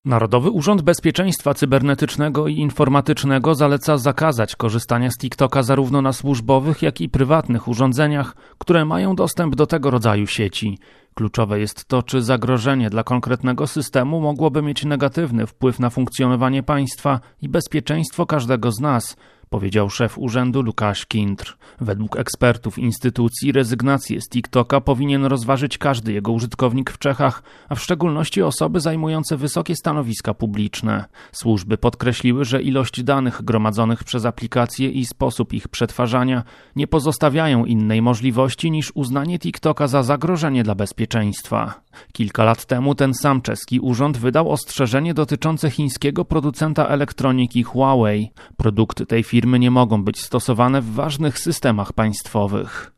Narodowy Urząd Bezpieczeństwa Cybernetycznego i Informatycznego zaleca zakazać korzystania z TikToka zarówno na służbowych, jak i prywatnych urządzeniach, które mają dostęp do tego rodzaju sieci. Kluczowe jest to, czy zagrożenie dla konkretnego systemu mogłoby mieć negatywny wpływ na funkcjonowanie państwa i bezpieczeństwo każdego z nas, powiedział szef urzędu Łukasz Kintr. Według ekspertów instytucji rezygnację z TikToka powinien rozważyć każdy jego użytkownik w Czechach, a w szczególności osoby zajmujące wysokie stanowiska publiczne. Służby podkreśliły, że ilość danych gromadzonych przez aplikacje i sposób ich przetwarzania nie pozostawiają innej możliwości niż uznanie TikToka za zagrożenie dla bezpieczeństwa. Kilka lat temu ten sam czeski urząd wydał ostrzeżenie dotyczące chińskiego producenta elektroniki Huawei. Produkty tej firmy nie mogą być stosowane w ważnych systemach państwowych.